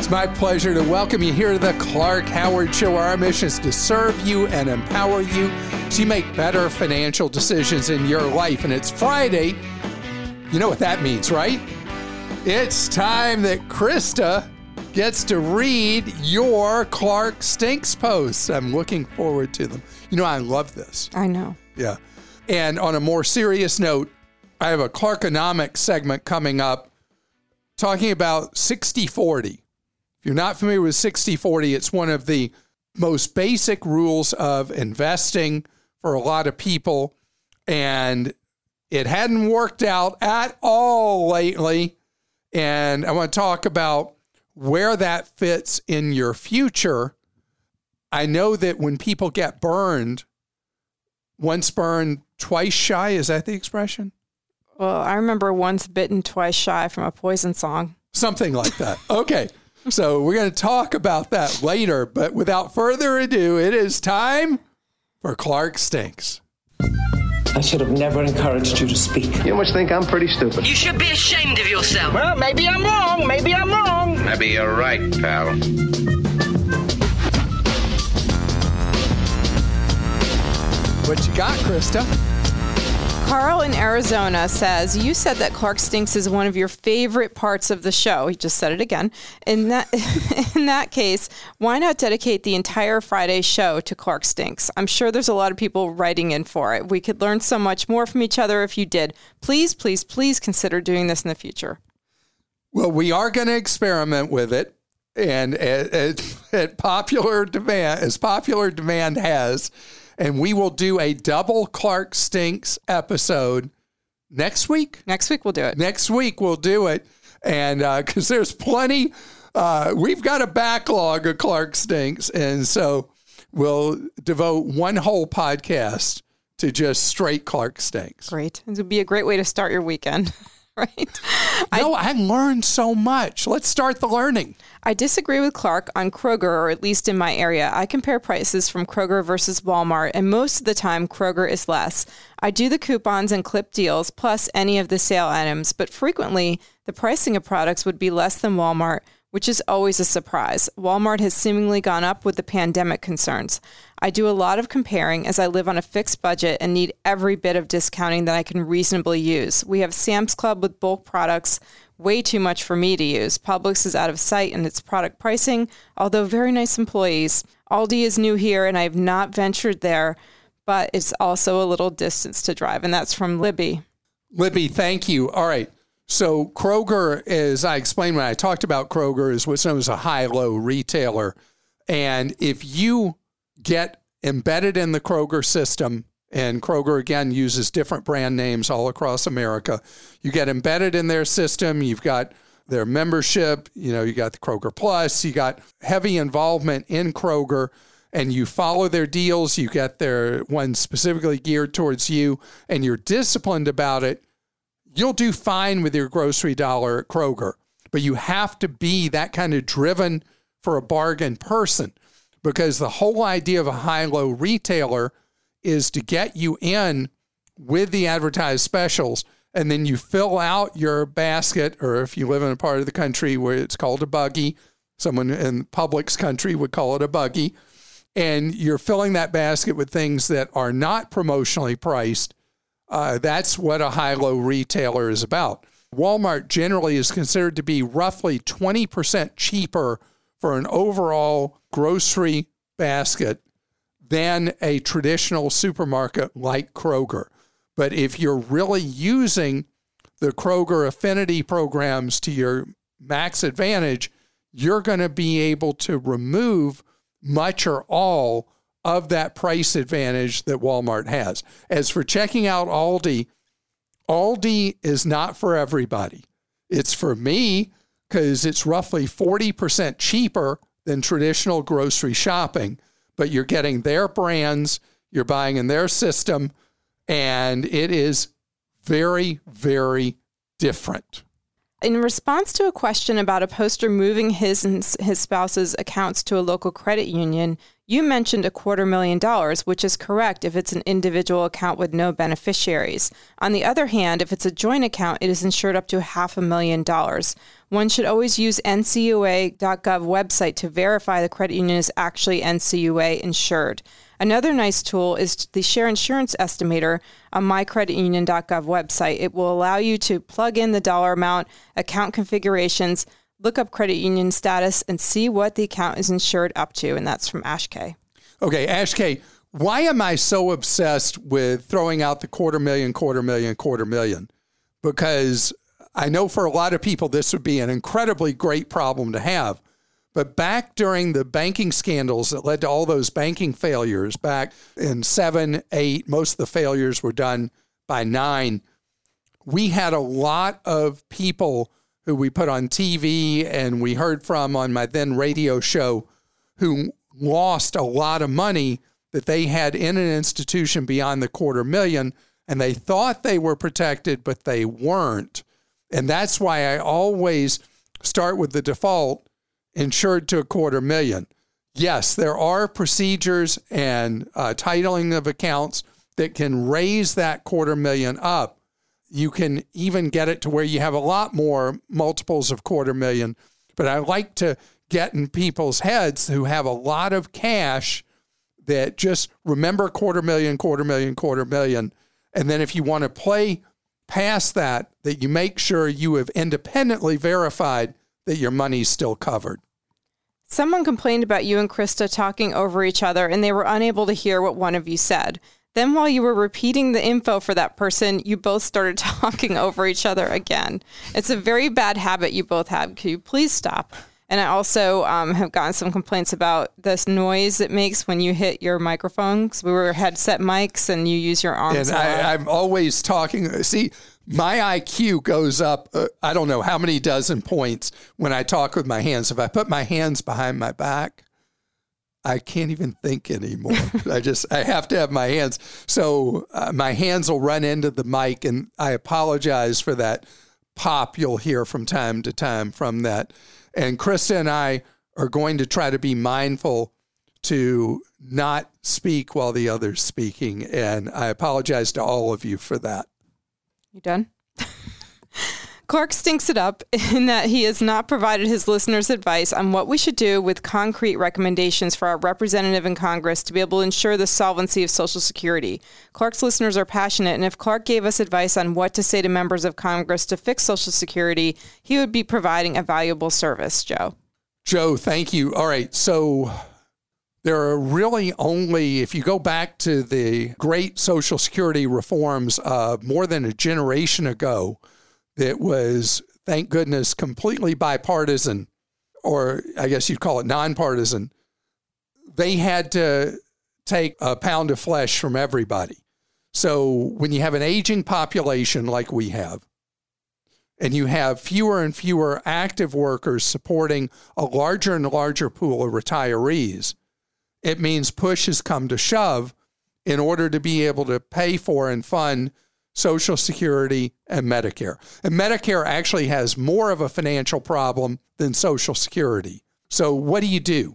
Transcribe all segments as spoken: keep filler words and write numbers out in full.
It's my pleasure to welcome you here to the Clark Howard Show. Our mission is to serve you and empower you so you make better financial decisions in your life. And it's Friday. You know what that means, right? It's time that Krista gets to read your Clark Stinks posts. I'm looking forward to them. You know, I love this. I know. Yeah. And on a more serious note, I have a Clarkonomics segment coming up talking about sixty forty. If you're not familiar with sixty forty, it's one of the most basic rules of investing for a lot of people. And it hadn't worked out at all lately. And I want to talk about where that fits in your future. I know that when people get burned, once burned, twice shy, is that the expression? Well, I remember once bitten, twice shy from a Poison song. Something like that. Okay. So we're going to talk about that later, but without further ado, it is time for Clark Stinks. I should have never encouraged you to speak. You must think I'm pretty stupid. You should be ashamed of yourself. Well, maybe I'm wrong. Maybe I'm wrong. Maybe you're right, pal. What you got, Krista? Carl in Arizona says, you said that Clark Stinks is one of your favorite parts of the show. He just said it again. In that in that case, why not dedicate the entire Friday show to Clark Stinks? I'm sure there's a lot of people writing in for it. We could learn so much more from each other if you did. Please, please, please consider doing this in the future. Well, we are going to experiment with it. And at, at, at popular demand, as popular demand has, and we will do a double Clark Stinks episode next week. Next week we'll do it. Next week we'll do it. And because uh, there's plenty, uh, we've got a backlog of Clark Stinks. And so we'll devote one whole podcast to just straight Clark Stinks. Great. It would be a great way to start your weekend. Right? No, I, I learned so much. Let's start the learning. I disagree with Clark on Kroger, or at least in my area. I compare prices from Kroger versus Walmart, and most of the time, Kroger is less. I do the coupons and clip deals, plus any of the sale items, but frequently, the pricing of products would be less than Walmart, which is always a surprise. Walmart has seemingly gone up with the pandemic concerns. I do a lot of comparing as I live on a fixed budget and need every bit of discounting that I can reasonably use. We have Sam's Club with bulk products, way too much for me to use. Publix is out of sight in its product pricing, although very nice employees. Aldi is new here and I have not ventured there, but it's also a little distance to drive. And that's from Libby. Libby, thank you. All right. So Kroger, as I explained when I talked about Kroger, is what's known as a high-low retailer. And if you get embedded in the Kroger system, and Kroger, again, uses different brand names all across America, you get embedded in their system, you've got their membership, you know, you got the Kroger Plus, you got heavy involvement in Kroger, and you follow their deals, you get their ones specifically geared towards you, and you're disciplined about it, you'll do fine with your grocery dollar at Kroger. But you have to be that kind of driven for a bargain person, because the whole idea of a high-low retailer is to get you in with the advertised specials, and then you fill out your basket, or if you live in a part of the country where it's called a buggy, someone in Publix country would call it a buggy, and you're filling that basket with things that are not promotionally priced. Uh, that's what a high-low retailer is about. Walmart generally is considered to be roughly twenty percent cheaper for an overall grocery basket than a traditional supermarket like Kroger. But if you're really using the Kroger affinity programs to your max advantage, you're going to be able to remove much or all of that price advantage that Walmart has. As for checking out Aldi, Aldi is not for everybody. It's for me because it's roughly forty percent cheaper than traditional grocery shopping, but you're getting their brands, you're buying in their system, and it is very, very different. In response to a question about a poster moving his and his spouse's accounts to a local credit union, You mentioned a quarter million dollars, which is correct if it's an individual account with no beneficiaries. On the other hand, if it's a joint account, it is insured up to half a million dollars. One should always use N C U A dot gov website to verify the credit union is actually N C U A insured. Another nice tool is the Share Insurance Estimator on my credit union dot gov website. It will allow you to plug in the dollar amount, account configurations, look up credit union status, and see what the account is insured up to. And that's from Ash K. Okay, Ash K, why am I so obsessed with throwing out the quarter million, quarter million, quarter million? Because I know for a lot of people, this would be an incredibly great problem to have. But back during the banking scandals that led to all those banking failures back in seven, eight, most of the failures were done by nine. We had a lot of people who we put on T V and we heard from on my then radio show who lost a lot of money that they had in an institution beyond the quarter million, and they thought they were protected, but they weren't. And that's why I always start with the default insured to a quarter million. Yes, there are procedures and uh, titling of accounts that can raise that quarter million up. You can even get it to where you have a lot more multiples of quarter million. But I like to get in people's heads who have a lot of cash that just remember quarter million, quarter million, quarter million. And then if you want to play past that, that you make sure you have independently verified that your money's still covered. Someone complained about you and Krista talking over each other, and they were unable to hear what one of you said. Then while you were repeating the info for that person, you both started talking over each other again. It's a very bad habit you both have. Can you please stop? And I also um, have gotten some complaints about this noise it makes when you hit your microphone, because we were headset mics and you use your arms. And I, I'm always talking. See, my I Q goes up, uh, I don't know how many dozen points when I talk with my hands. If I put my hands behind my back, I can't even think anymore. I just, I have to have my hands. So uh, my hands will run into the mic, and I apologize for that pop you'll hear from time to time from that. And Krista and I are going to try to be mindful to not speak while the other's speaking. And I apologize to all of you for that. You done? Clark stinks it up in that he has not provided his listeners advice on what we should do with concrete recommendations for our representative in Congress to be able to ensure the solvency of Social Security. Clark's listeners are passionate, and if Clark gave us advice on what to say to members of Congress to fix Social Security, he would be providing a valuable service. Joe. Joe, thank you. All right. So there are really only, if you go back to the great Social Security reforms of more than a generation ago, that was, thank goodness, completely bipartisan, or I guess you'd call it nonpartisan. They had to take a pound of flesh from everybody. So when you have an aging population like we have, and you have fewer and fewer active workers supporting a larger and larger pool of retirees, it means push has come to shove in order to be able to pay for and fund Social Security and Medicare. And Medicare actually has more of a financial problem than Social Security. So what do you do?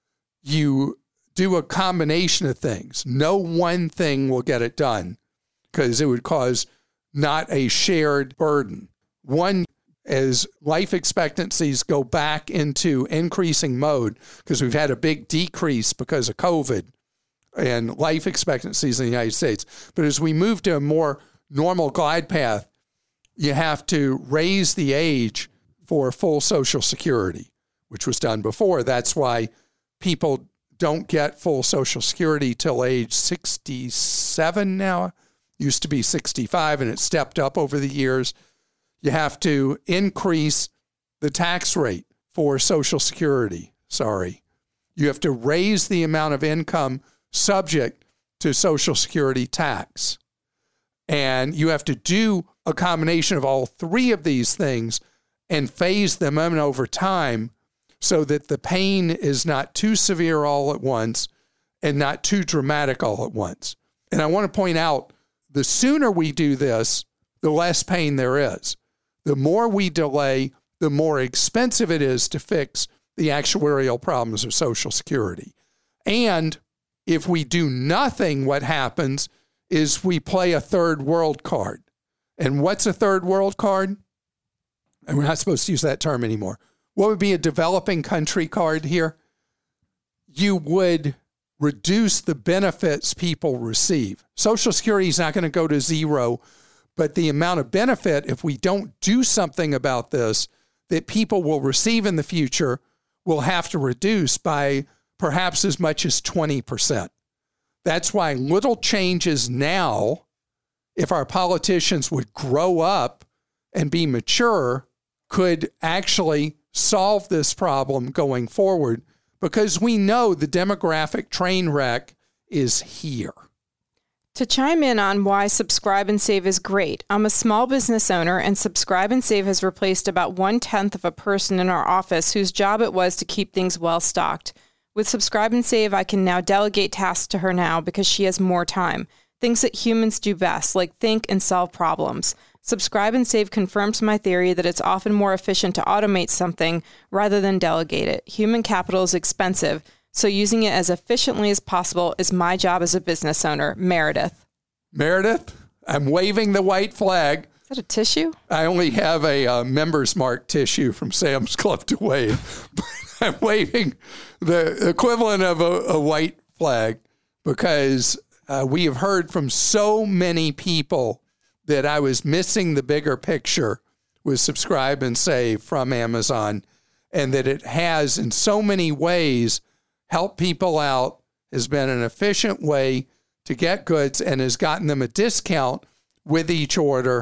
You do a combination of things. No one thing will get it done because it would cause not a shared burden. One, as life expectancies go back into increasing mode, because we've had a big decrease because of COVID and life expectancies in the United States. But as we move to a more normal glide path, you have to raise the age for full Social Security, which was done before. That's why people don't get full Social Security till age sixty-seven now. Used to be sixty-five, and it stepped up over the years. You have to increase the tax rate for Social Security. Sorry. You have to raise the amount of income subject to Social Security tax. And you have to do a combination of all three of these things and phase them in over time so that the pain is not too severe all at once and not too dramatic all at once. And I want to point out, the sooner we do this, the less pain there is. The more we delay, the more expensive it is to fix the actuarial problems of Social Security. And if we do nothing, what happens is we play a third world card. And what's a third world card? And we're not supposed to use that term anymore. What would be a developing country card here? You would reduce the benefits people receive. Social Security is not going to go to zero, but the amount of benefit, if we don't do something about this, that people will receive in the future will have to reduce by perhaps as much as twenty percent. That's why little changes now, if our politicians would grow up and be mature, could actually solve this problem going forward, because we know the demographic train wreck is here. To chime in on why Subscribe and Save is great, I'm a small business owner, and Subscribe and Save has replaced about one-tenth of a person in our office whose job it was to keep things well-stocked. With Subscribe and Save, I can now delegate tasks to her now because she has more time. Things that humans do best, like think and solve problems. Subscribe and Save confirms my theory that it's often more efficient to automate something rather than delegate it. Human capital is expensive, so using it as efficiently as possible is my job as a business owner. Meredith. Meredith, I'm waving the white flag. Is that a tissue? I only have a uh, Members Mark tissue from Sam's Club to wave. I'm waving the equivalent of a, a white flag because uh, we have heard from so many people that I was missing the bigger picture with Subscribe and Save from Amazon, and that it has in so many ways helped people out, has been an efficient way to get goods, and has gotten them a discount with each order.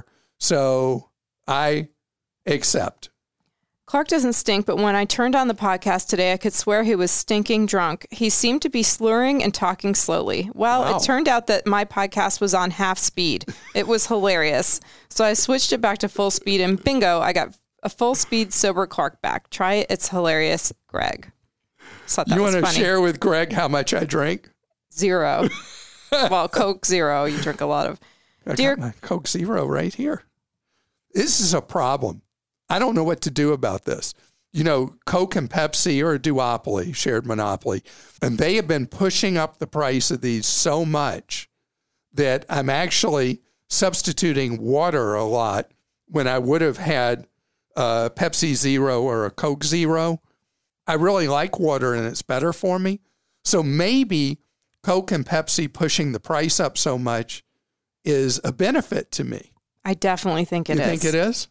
So I accept. Clark doesn't stink, but when I turned on the podcast today, I could swear he was stinking drunk. He seemed to be slurring and talking slowly. Well, Wow. It turned out that my podcast was on half speed. It was hilarious. So I switched it back to full speed, and bingo, I got a full speed sober Clark back. Try it. It's hilarious, Greg. So that You was want to funny. share with Greg how much I drink? Zero. Well, Coke Zero. You drink a lot of. I Dear- got my Coke Zero right here. This is a problem. I don't know what to do about this. You know, Coke and Pepsi are a duopoly, shared monopoly, and they have been pushing up the price of these so much that I'm actually substituting water a lot when I would have had a Pepsi Zero or a Coke Zero. I really like water and it's better for me. So maybe Coke and Pepsi pushing the price up so much is a benefit to me. I definitely think it you is. think it is?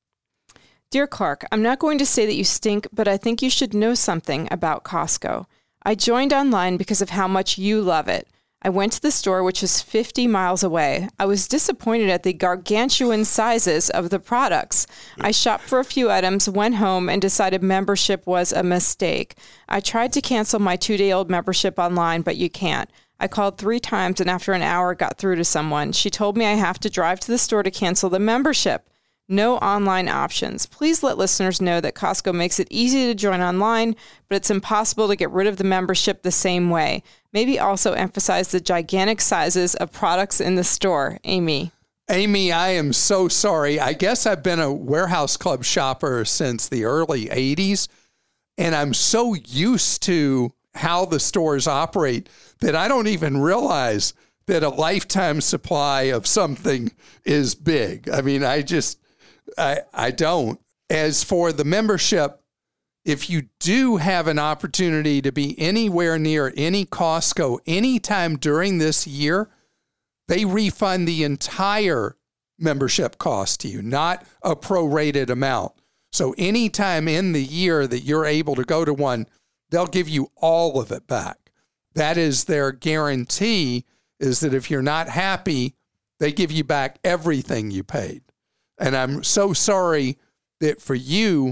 Dear Clark, I'm not going to say that you stink, but I think you should know something about Costco. I joined online because of how much you love it. I went to the store, which is fifty miles away. I was disappointed at the gargantuan sizes of the products. I shopped for a few items, went home, and decided membership was a mistake. I tried to cancel my two-day-old membership online, but you can't. I called three times, and after an hour, got through to someone. She told me I have to drive to the store to cancel the membership. No online options. Please let listeners know that Costco makes it easy to join online, but it's impossible to get rid of the membership the same way. Maybe also emphasize the gigantic sizes of products in the store. Amy. Amy, I am so sorry. I guess I've been a Warehouse Club shopper since the early eighties, and I'm so used to how the stores operate that I don't even realize that a lifetime supply of something is big. I mean, I just... I, I don't. As for the membership, if you do have an opportunity to be anywhere near any Costco anytime during this year, they refund the entire membership cost to you, not a prorated amount. So anytime in the year that you're able to go to one, they'll give you all of it back. That is their guarantee, is that if you're not happy, they give you back everything you paid. And I'm so sorry that for you,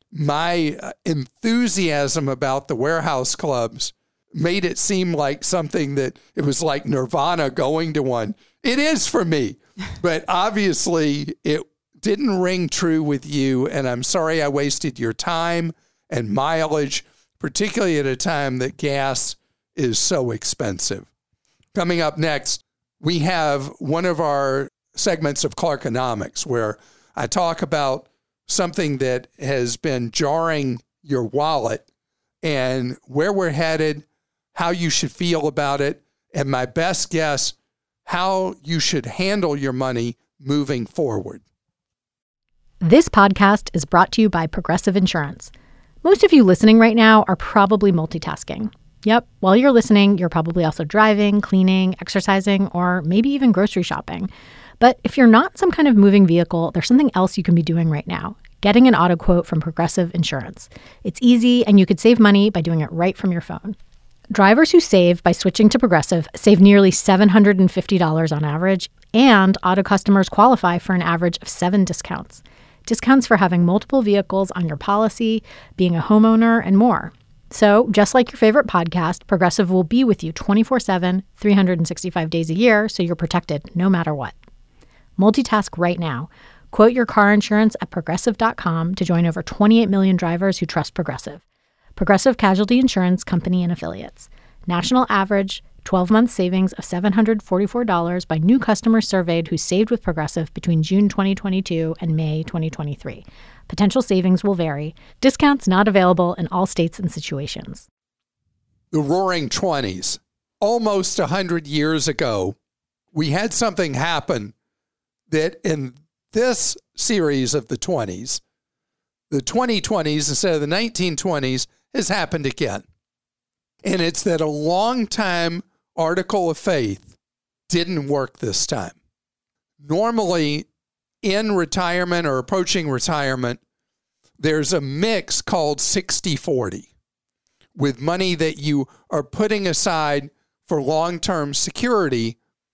my enthusiasm about the warehouse clubs made it seem like something that it was like Nirvana going to one. It is for me, but obviously it didn't ring true with you. And I'm sorry I wasted your time and mileage, particularly at a time that gas is so expensive. Coming up next, we have one of our segments of Clarkonomics where I talk about something that has been jarring your wallet and where we're headed, how you should feel about it, and my best guess, how you should handle your money moving forward. This podcast is brought to you by Progressive Insurance. Most of you listening right now are probably multitasking. Yep, while you're listening, you're probably also driving, cleaning, exercising, or maybe even grocery shopping. But if you're not some kind of moving vehicle, there's something else you can be doing right now. Getting an auto quote from Progressive Insurance. It's easy, and you could save money by doing it right from your phone. Drivers who save by switching to Progressive save nearly seven hundred fifty dollars on average, and auto customers qualify for an average of seven discounts. Discounts for having multiple vehicles on your policy, being a homeowner, and more. So, just like your favorite podcast, Progressive will be with you twenty-four seven, three hundred sixty-five days a year, so you're protected no matter what. Multitask right now. Quote your car insurance at Progressive dot com to join over twenty-eight million drivers who trust Progressive. Progressive Casualty Insurance Company and Affiliates. National average twelve-month savings of seven hundred forty-four dollars by new customers surveyed who saved with Progressive between June twenty twenty-two and May twenty twenty-three. Potential savings will vary. Discounts not available in all states and situations. The Roaring Twenties. Almost one hundred years ago, we had something happen that in this series of the twenties, the twenty twenties instead of the nineteen twenties, has happened again. And it's that a long-time article of faith didn't work this time. Normally, in retirement or approaching retirement, there's a mix called sixty forty with money that you are putting aside for long-term security,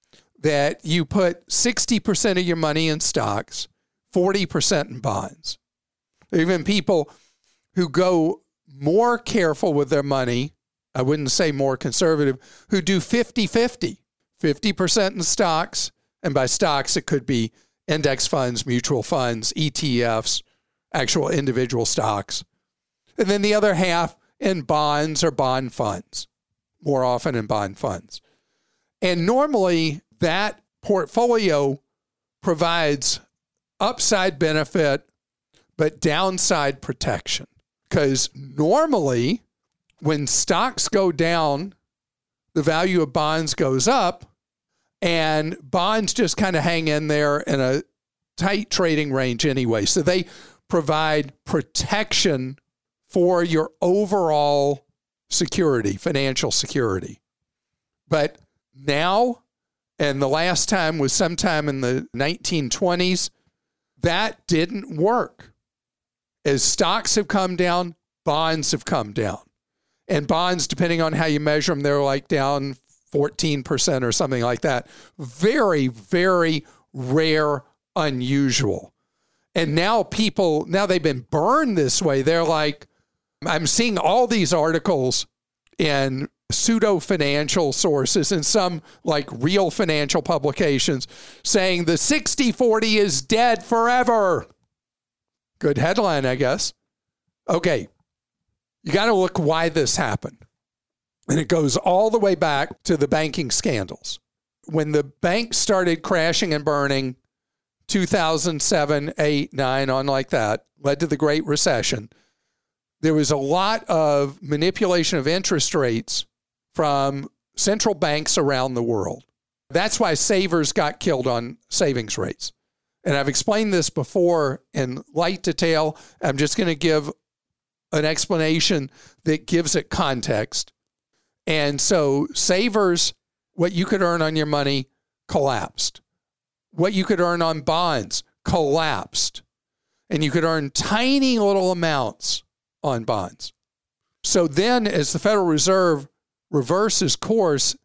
that you put sixty percent of your money in stocks, forty percent in bonds. Even people who go more careful with their money, I wouldn't say more conservative, who do fifty fifty, fifty percent in stocks, and by stocks it could be index funds, mutual funds, E T Fs, actual individual stocks. And then the other half in bonds or bond funds, more often in bond funds. And normally that portfolio provides upside benefit, but downside protection. Because normally when stocks go down, the value of bonds goes up, and bonds just kind of hang in there in a tight trading range anyway. So they provide protection for your overall security, financial security. But now, and the last time was sometime in the nineteen twenties, that didn't work. As stocks have come down, bonds have come down. And bonds, depending on how you measure them, they're like down fourteen percent or something like that. Very, very rare, unusual. And now people, now they've been burned this way. They're like, I'm seeing all these articles in pseudo-financial sources and some like real financial publications saying the sixty forty is dead forever. Good headline, I guess. Okay, you got to look why this happened. And it goes all the way back to the banking scandals. When the banks started crashing and burning, two thousand seven, eight, nine, on like that, led to the Great Recession. There was a lot of manipulation of interest rates from central banks around the world. That's why savers got killed on savings rates. And I've explained this before in light detail. I'm just going to give an explanation that gives it context. And so savers, what you could earn on your money collapsed. What you could earn on bonds collapsed. And you could earn tiny little amounts on bonds. So then as the Federal Reserve reverses course,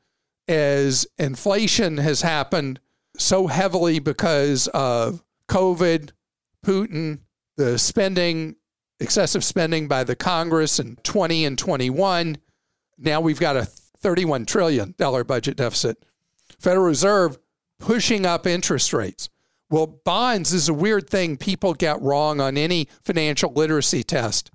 as inflation has happened so heavily because of COVID, Putin, the spending, excessive spending by the Congress in twenty and twenty-one, now we've got a thirty-one trillion dollars budget deficit. Federal Reserve pushing up interest rates. Well, bonds is a weird thing people get wrong on any financial literacy test.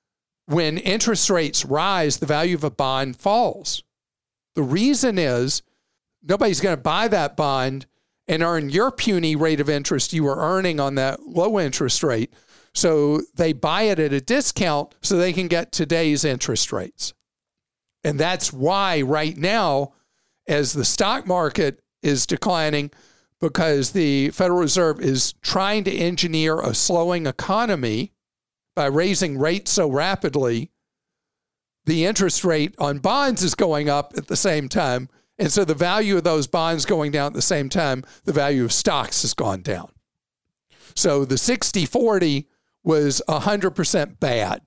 When interest rates rise, the value of a bond falls. The reason is nobody's going to buy that bond and earn your puny rate of interest you were earning on that low interest rate. So they buy it at a discount so they can get today's interest rates. And that's why right now, as the stock market is declining, because the Federal Reserve is trying to engineer a slowing economy by raising rates so rapidly, the interest rate on bonds is going up at the same time. And so the value of those bonds going down at the same time, the value of stocks has gone down. So the sixty forty was one hundred percent bad.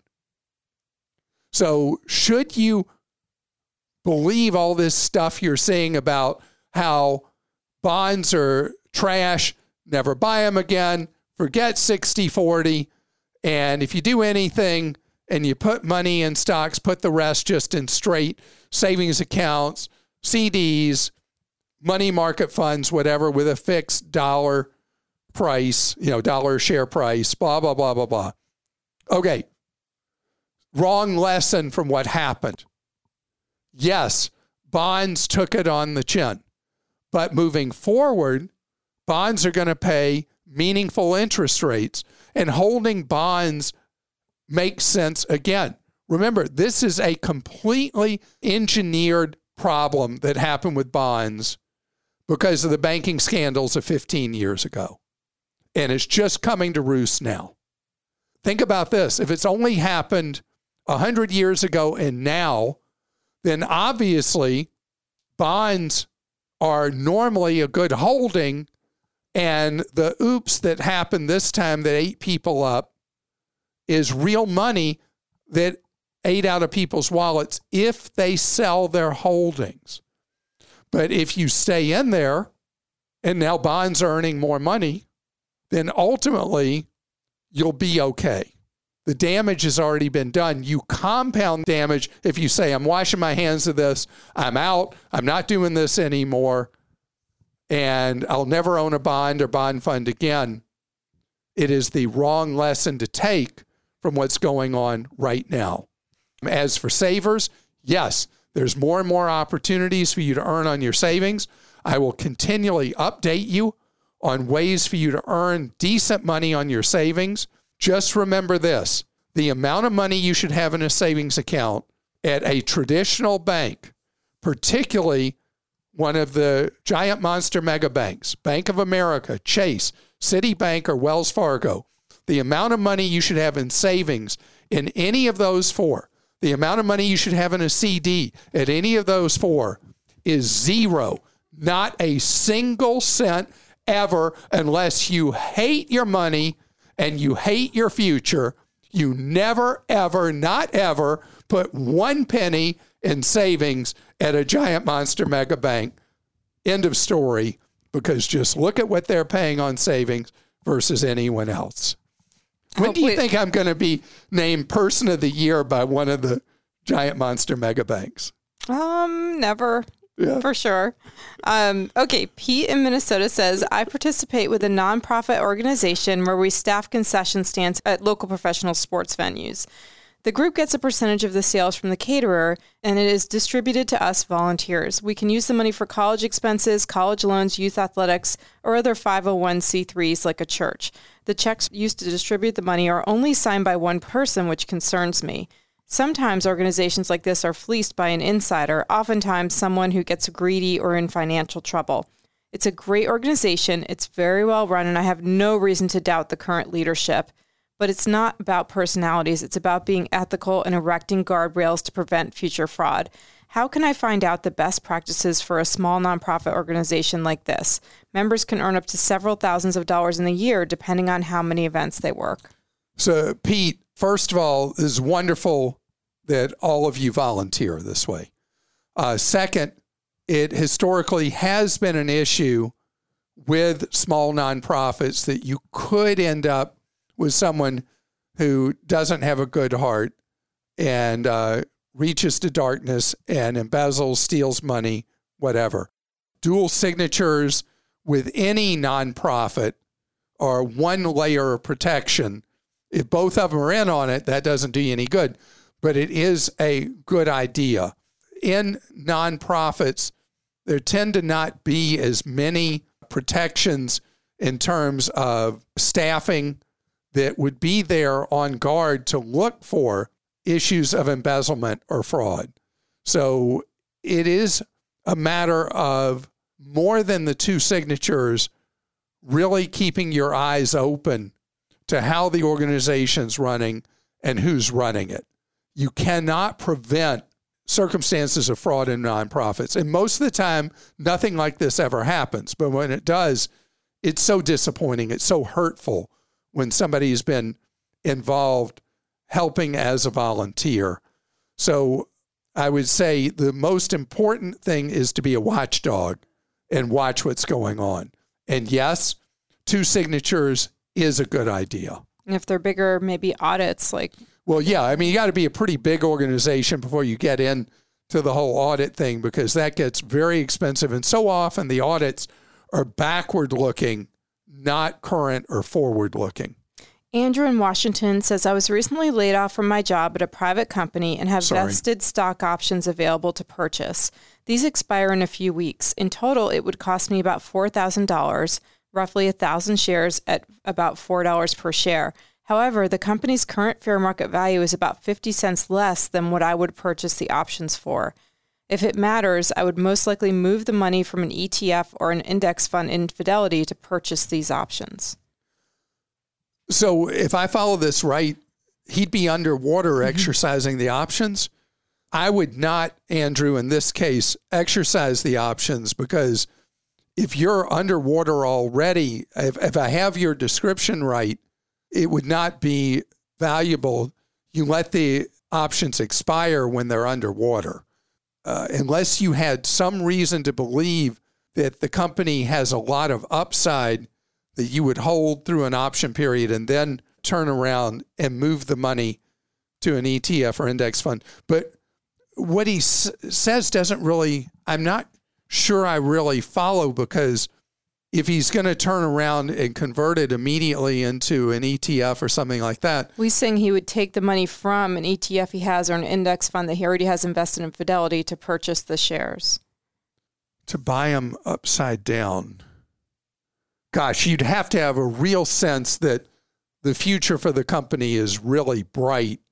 So should you believe all this stuff you're saying about how bonds are trash, never buy them again, forget sixty forty, and if you do anything and you put money in stocks, put the rest just in straight savings accounts, C Ds, money market funds, whatever, with a fixed dollar price, you know, dollar share price, blah, blah, blah, blah, blah. Okay. Wrong lesson from what happened. Yes, bonds took it on the chin, but moving forward, bonds are going to pay meaningful interest rates, and holding bonds makes sense again. Remember, this is a completely engineered problem that happened with bonds because of the banking scandals of fifteen years ago. And it's just coming to roost now. Think about this. If it's only happened one hundred years ago and now, then obviously bonds are normally a good holding, and the oops that happened this time that ate people up is real money that ate out of people's wallets if they sell their holdings. But if you stay in there and now bonds are earning more money, then ultimately you'll be okay. The damage has already been done. You compound damage if you say, I'm washing my hands of this, I'm out, I'm not doing this anymore, and I'll never own a bond or bond fund again. It is the wrong lesson to take from what's going on right now. As for savers, yes, there's more and more opportunities for you to earn on your savings. I will continually update you on ways for you to earn decent money on your savings. Just remember this, the amount of money you should have in a savings account at a traditional bank, particularly one of the giant monster mega banks, Bank of America, Chase, Citibank, or Wells Fargo, the amount of money you should have in savings in any of those four, the amount of money you should have in a C D at any of those four is zero. Not a single cent ever, unless you hate your money and you hate your future. You never, ever, not ever put one penny in savings at a giant monster mega bank. End of story. Because just look at what they're paying on savings versus anyone else. When do you think I'm going to be named Person of the Year by one of the giant monster mega banks? Um, never. Yeah. For sure. Um, okay, Pete in Minnesota says, I participate with a nonprofit organization where we staff concession stands at local professional sports venues. The group gets a percentage of the sales from the caterer, and it is distributed to us volunteers. We can use the money for college expenses, college loans, youth athletics, or other five oh one c threes like a church. The checks used to distribute the money are only signed by one person, which concerns me. Sometimes organizations like this are fleeced by an insider, oftentimes someone who gets greedy or in financial trouble. It's a great organization, it's very well run, and I have no reason to doubt the current leadership. But it's not about personalities, it's about being ethical and erecting guardrails to prevent future fraud. How can I find out the best practices for a small nonprofit organization like this? Members can earn up to several thousands of dollars in a year, depending on how many events they work. So, Pete, first of all, it's wonderful that all of you volunteer this way. Uh, second, it historically has been an issue with small nonprofits that you could end up with someone who doesn't have a good heart and uh, reaches to darkness and embezzles, steals money, whatever. Dual signatures with any nonprofit are one layer of protection. If both of them are in on it, that doesn't do you any good, but it is a good idea. In nonprofits, there tend to not be as many protections in terms of staffing that would be there on guard to look for issues of embezzlement or fraud. So it is a matter of more than the two signatures, really keeping your eyes open to how the organization's running and who's running it. You cannot prevent circumstances of fraud in nonprofits. And most of the time, nothing like this ever happens. But when it does, it's so disappointing. It's so hurtful when somebody's been involved helping as a volunteer. So I would say the most important thing is to be a watchdog and watch what's going on. And yes, two signatures is a good idea. And if they're bigger, maybe audits like... Well, yeah, I mean, you got to be a pretty big organization before you get into the whole audit thing, because that gets very expensive. And so often the audits are backward looking, not current or forward looking. Andrew in Washington says, I was recently laid off from my job at a private company and have Sorry. vested stock options available to purchase. These expire in a few weeks. In total, it would cost me about four thousand dollars, roughly one thousand shares at about four dollars per share. However, the company's current fair market value is about fifty cents less than what I would purchase the options for. If it matters, I would most likely move the money from an E T F or an index fund in Fidelity to purchase these options. So if I follow this right, he'd be underwater mm-hmm. exercising the options. I would not, Andrew, in this case, exercise the options, because if you're underwater already, if, if I have your description right, it would not be valuable. You let the options expire when they're underwater. Uh, unless you had some reason to believe that the company has a lot of upside that you would hold through an option period and then turn around and move the money to an E T F or index fund. But what he s- says doesn't really, I'm not sure I really follow, because if he's going to turn around and convert it immediately into an E T F or something like that. He's saying he would take the money from an E T F he has or an index fund that he already has invested in Fidelity to purchase the shares. To buy them upside down. Gosh, you'd have to have a real sense that the future for the company is really bright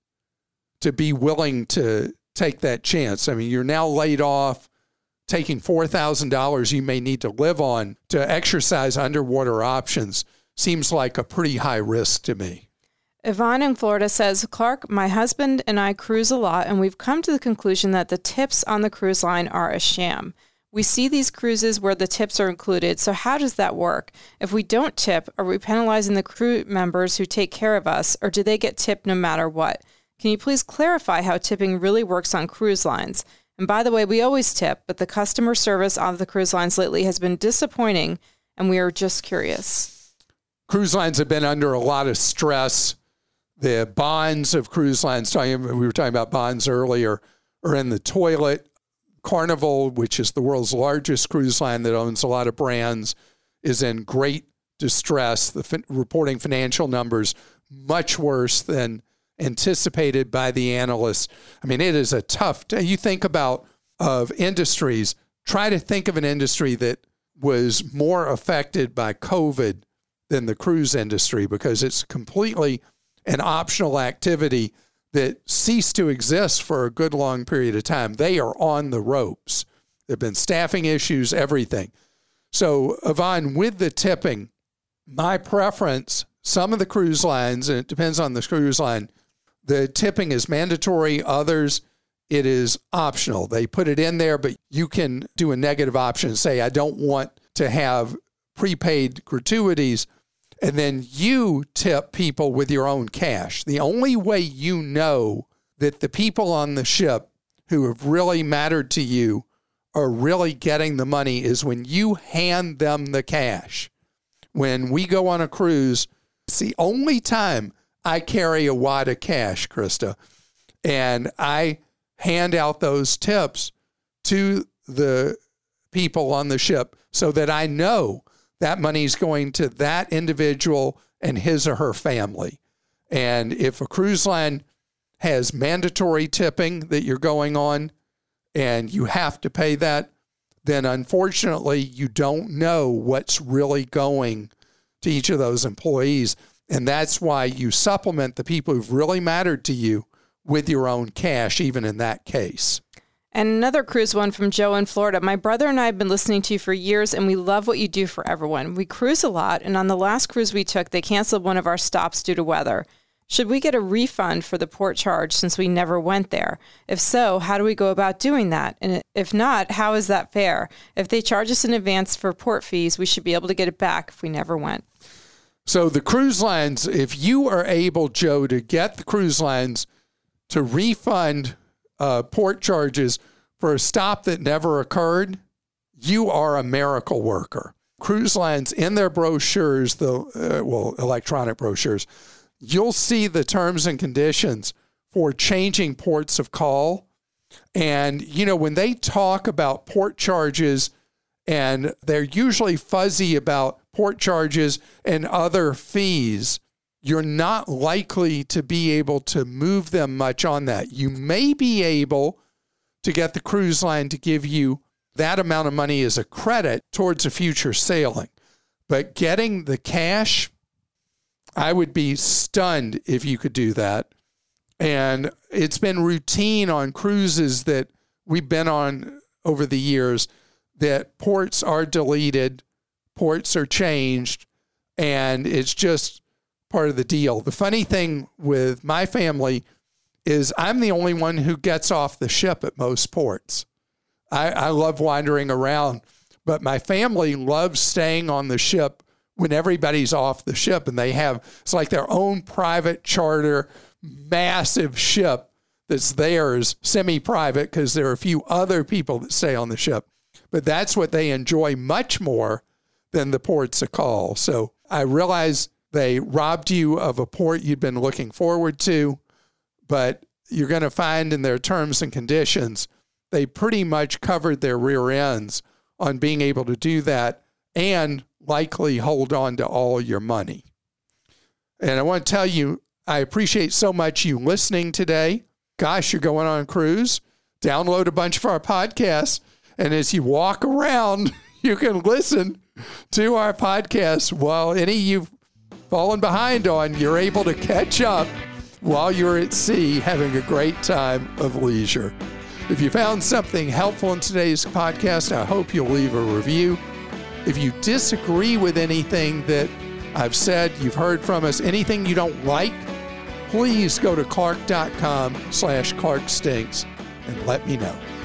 to be willing to take that chance. I mean, you're now laid off, taking four thousand dollars you may need to live on to exercise underwater options seems like a pretty high risk to me. Yvonne in Florida says, Clark, my husband and I cruise a lot, and we've come to the conclusion that the tips on the cruise line are a sham. We see these cruises where the tips are included, so how does that work? If we don't tip, are we penalizing the crew members who take care of us, or do they get tipped no matter what? Can you please clarify how tipping really works on cruise lines? And by the way, we always tip, but the customer service on the cruise lines lately has been disappointing, and we are just curious. Cruise lines have been under a lot of stress. The bonds of cruise lines, we were talking about bonds earlier, are in the toilet. Carnival, which is the world's largest cruise line that owns a lot of brands, is in great distress. The fin- reporting financial numbers much worse than anticipated by the analysts. I mean, it is a tough, t- you think about of industries, try to think of an industry that was more affected by COVID than the cruise industry, because it's completely an optional activity that ceased to exist for a good long period of time. They are on the ropes. There have been staffing issues, everything. So, Yvonne, with the tipping, my preference, some of the cruise lines, and it depends on the cruise line, the tipping is mandatory. Others, it is optional. They put it in there, but you can do a negative option and say, I don't want to have prepaid gratuities. And then you tip people with your own cash. The only way you know that the people on the ship who have really mattered to you are really getting the money is when you hand them the cash. When we go on a cruise, it's the only time I carry a wad of cash, Krista, and I hand out those tips to the people on the ship so that I know that money's going to that individual and his or her family. And if a cruise line has mandatory tipping that you're going on and you have to pay that, then unfortunately you don't know what's really going to each of those employees. And that's why you supplement the people who've really mattered to you with your own cash, even in that case. And another cruise one from Joe in Florida. My brother and I have been listening to you for years, and we love what you do for everyone. We cruise a lot, and on the last cruise we took, they canceled one of our stops due to weather. Should we get a refund for the port charge since we never went there? If so, how do we go about doing that? And if not, how is that fair? If they charge us in advance for port fees, we should be able to get it back if we never went. So the cruise lines, if you are able, Joe, to get the cruise lines to refund uh, port charges for a stop that never occurred, you are a miracle worker. Cruise lines, in their brochures, the uh, well, electronic brochures, you'll see the terms and conditions for changing ports of call. And, you know, when they talk about port charges, and they're usually fuzzy about port charges and other fees, you're not likely to be able to move them much on that. You may be able to get the cruise line to give you that amount of money as a credit towards a future sailing. But getting the cash, I would be stunned if you could do that. And it's been routine on cruises that we've been on over the years that ports are deleted, ports are changed, and it's just part of the deal. The funny thing with my family is I'm the only one who gets off the ship at most ports. I, I love wandering around, but my family loves staying on the ship when everybody's off the ship, and they have, it's like their own private charter, massive ship that's theirs, semi-private, because there are a few other people that stay on the ship. But that's what they enjoy much more than the ports of call. So I realize they robbed you of a port you'd been looking forward to, but you're going to find in their terms and conditions, they pretty much covered their rear ends on being able to do that and likely hold on to all your money. And I want to tell you, I appreciate so much you listening today. Gosh, you're going on a cruise. Download a bunch of our podcasts. And as you walk around, you can listen to our podcast while any you've fallen behind on, you're able to catch up while you're at sea having a great time of leisure. If you found something helpful in today's podcast, I hope you'll leave a review. If you disagree with anything that I've said, you've heard from us, anything you don't like, please go to clark dot com slash Clark Stinks and let me know.